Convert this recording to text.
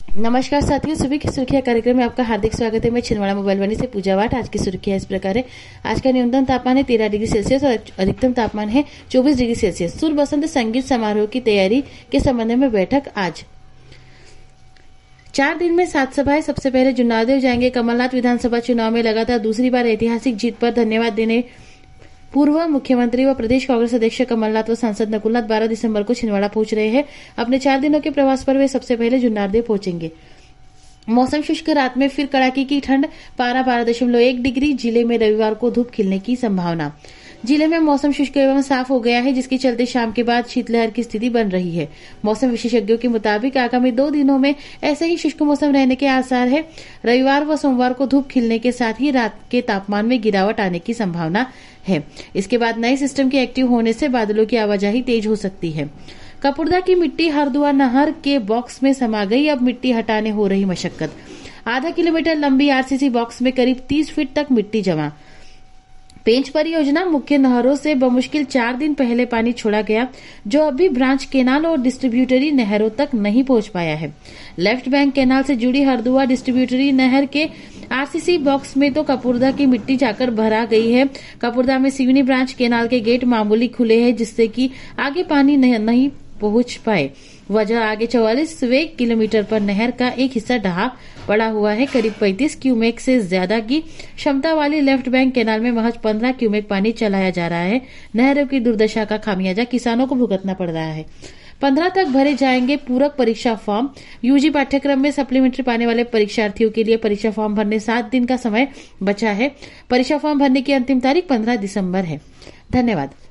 नमस्कार साथियों, सुबह की सुर्खियां कार्यक्रम में आपका हार्दिक स्वागत है। मैं छिंदवाड़ा मोबाइल वाणी से पूजा वाट। आज की सुर्खियां इस प्रकार है। आज का न्यूनतम तापमान है 13 डिग्री सेल्सियस और अधिकतम तापमान है 24 डिग्री सेल्सियस। सुर बसंत संगीत समारोह की तैयारी के संबंध में बैठक आज। 4 दिन में 7 सभाएं। सबसे पहले जुन्नारदेव जाएंगे। कमलनाथ विधानसभा चुनाव में लगातार दूसरी बार ऐतिहासिक जीत पर धन्यवाद देने पूर्व मुख्यमंत्री व प्रदेश कांग्रेस अध्यक्ष कमलनाथ व सांसद नकुलनाथ 12 दिसंबर को छिंदवाड़ा पहुंच रहे हैं। अपने 4 दिनों के प्रवास पर वे सबसे पहले जुन्नारदेव पहुंचेंगे। मौसम शुष्क, रात में फिर कड़ाके की ठंड, पारा 12.1 डिग्री। जिले में रविवार को धूप खिलने की संभावना। जिले में मौसम शुष्क एवं साफ हो गया है, जिसके चलते शाम के बाद शीतलहर की स्थिति बन रही है। मौसम विशेषज्ञों के मुताबिक आगामी 2 दिनों में ऐसे ही शुष्क मौसम रहने के आसार है। रविवार व सोमवार को धूप खिलने के साथ ही रात के तापमान में गिरावट आने की संभावना है। इसके बाद नए सिस्टम के एक्टिव होने से बादलों की आवाजाही तेज हो सकती है। कपुर्दा की मिट्टी हरदुआ नहर के बॉक्स में समा गई। अब मिट्टी हटाने हो रही मशक्कत। आधा किलोमीटर लंबी आरसीसी बॉक्स में करीब 30 फीट तक मिट्टी जमा। पेंच परियोजना मुख्य नहरों से बमुश्किल 4 दिन पहले पानी छोड़ा गया, जो अभी ब्रांच केनाल और डिस्ट्रीब्यूटरी नहरों तक नहीं पहुंच पाया है। लेफ्ट बैंक केनाल से जुड़ी हरदुआ डिस्ट्रीब्यूटरी नहर के आरसीसी बॉक्स में तो कपुर्दा की मिट्टी जाकर भरा गई है। कपुर्दा में सिवनी ब्रांच केनाल के गेट मामूली खुले हैं, जिससे कि आगे पानी नहीं पहुंच पाए। वजह आगे 44वें किलोमीटर पर नहर का एक हिस्सा ढहा पड़ा हुआ है। करीब 35 क्यूमेक से ज्यादा की क्षमता वाली लेफ्ट बैंक केनाल में महज 15 क्यूमेक पानी चलाया जा रहा है। नहरों की दुर्दशा का खामियाजा किसानों को भुगतना पड़ रहा है। 15 तक भरे जाएंगे पूरक परीक्षा फॉर्म। यूजी पाठ्यक्रम में सप्लीमेंट्री पाने वाले परीक्षार्थियों के लिए परीक्षा फॉर्म भरने 7 दिन का समय बचा है। परीक्षा फॉर्म भरने की अंतिम तारीख 15 दिसंबर है। धन्यवाद।